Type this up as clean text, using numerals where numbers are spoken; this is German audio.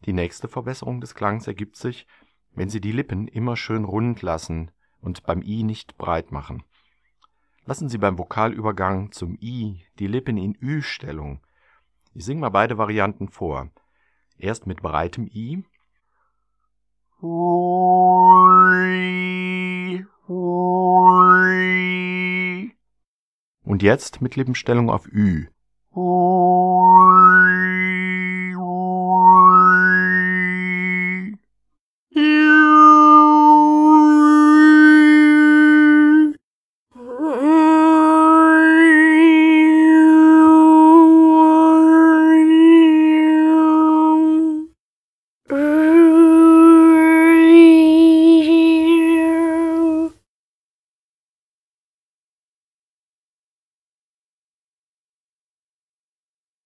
Die nächste Verbesserung des Klangs ergibt sich, wenn Sie die Lippen immer schön rund lassen und beim I nicht breit machen. Lassen Sie beim Vokalübergang zum I die Lippen in Ü-Stellung. Ich singe mal beide Varianten vor. Erst mit breitem I. Und jetzt mit Lippenstellung auf Ü.